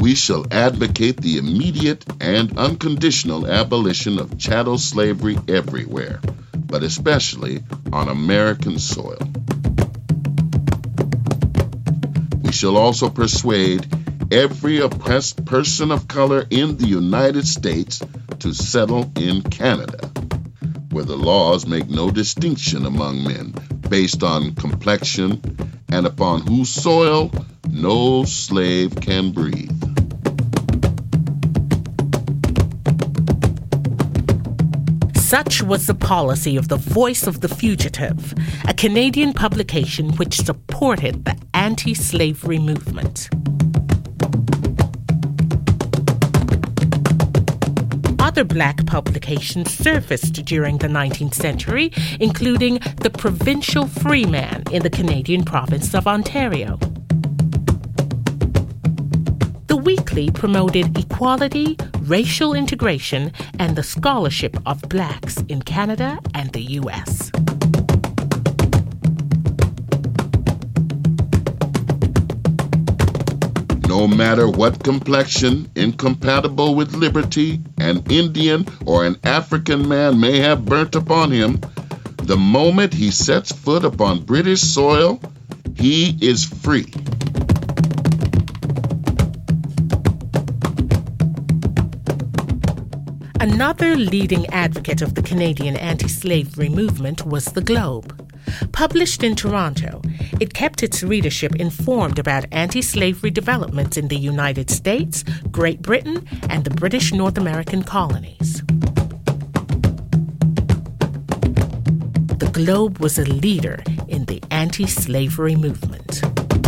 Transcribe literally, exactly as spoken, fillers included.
we shall advocate the immediate and unconditional abolition of chattel slavery everywhere, but especially on American soil. We shall also persuade every oppressed person of color in the United States to settle in Canada, where the laws make no distinction among men based on complexion and upon whose soil no slave can breathe. Such was the policy of the Voice of the Fugitive, a Canadian publication which supported the anti-slavery movement. Other black publications surfaced during the nineteenth century, including the Provincial Freeman in the Canadian province of Ontario. The weekly promoted equality, racial integration, and the scholarship of blacks in Canada and the U S. No matter what complexion, incompatible with liberty, an Indian or an African man may have burnt upon him, the moment he sets foot upon British soil, he is free. Another leading advocate of the Canadian anti-slavery movement was The Globe. Published in Toronto, it kept its readership informed about anti-slavery developments in the United States, Great Britain, and the British North American colonies. The Globe was a leader in the anti-slavery movement.